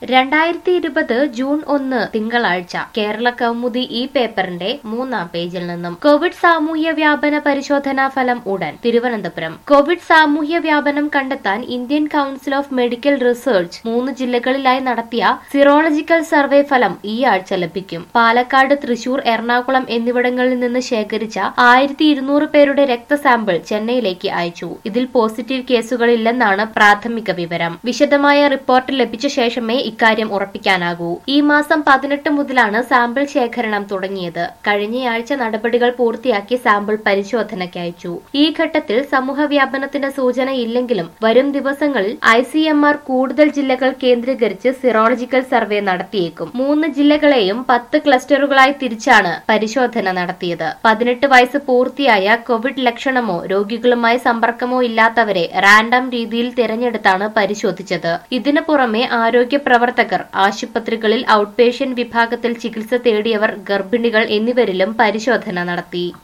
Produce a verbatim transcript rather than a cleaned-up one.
രണ്ടായിരത്തി ഇരുപത് ജൂൺ ഒന്ന് തിങ്കളാഴ്ച കേരള കൗമുദി ഈ പേപ്പറിന്റെ മൂന്നാം പേജിൽ നിന്നും കോവിഡ് സാമൂഹ്യ വ്യാപന പരിശോധനാ ഫലം ഉടൻ. തിരുവനന്തപുരം. കോവിഡ് സാമൂഹ്യ വ്യാപനം കണ്ടെത്താൻ Indian council of medical research മൂന്ന് ജില്ലകളിലായി നടത്തിയ സിറോളജിക്കൽ സർവേ ഫലം ഈ ആഴ്ച ലഭിക്കും. പാലക്കാട്, തൃശൂർ, എറണാകുളം എന്നിവിടങ്ങളിൽ നിന്ന് ശേഖരിച്ച ആയിരത്തി ഇരുന്നൂറ് പേരുടെ രക്തസാമ്പിൾ ചെന്നൈയിലേക്ക് അയച്ചു. ഇതിൽ പോസിറ്റീവ് കേസുകളില്ലെന്നാണ് പ്രാഥമിക വിവരം. വിശദമായ റിപ്പോർട്ട് ലഭിച്ച ശേഷമേ ഇക്കാര്യം ഉറപ്പിക്കാനാകൂ. ഈ മാസം പതിനെട്ട് മുതലാണ് സാമ്പിൾ ശേഖരണം തുടങ്ങിയത്. കഴിഞ്ഞയാഴ്ച നടപടികൾ പൂർത്തിയാക്കി സാമ്പിൾ പരിശോധനയ്ക്ക് അയച്ചു. ഈ ഘട്ടത്തിൽ സമൂഹ വ്യാപനത്തിന് സൂചനയില്ലെങ്കിലും വരും ദിവസങ്ങളിൽ ഐ സി എം ആർ കൂടുതൽ ജില്ലകൾ കേന്ദ്രീകരിച്ച് സിറോളജിക്കൽ സർവേ നടത്തിയേക്കും. മൂന്ന് ജില്ലകളെയും പത്ത് ക്ലസ്റ്ററുകളായി തിരിച്ചാണ് പരിശോധന നടത്തിയത്. പതിനെട്ട് വയസ്സ് പൂർത്തിയായ കോവിഡ് ലക്ഷണമോ രോഗികളുമായി സമ്പർക്കമോ ഇല്ലാത്തവരെ റാൻഡം രീതിയിൽ തിരഞ്ഞെടുത്താണ് പരിശോധിച്ചത്. ഇതിനു പുറമെ ആരോഗ്യ പ്രവർത്തകർ, ആശുപത്രികളിൽ ഔട്ട് പേഷ്യന്റ് വിഭാഗത്തിൽ ചികിത്സ തേടിയവർ, ഗർഭിണികൾ എന്നിവരിലും പരിശോധന നടത്തി.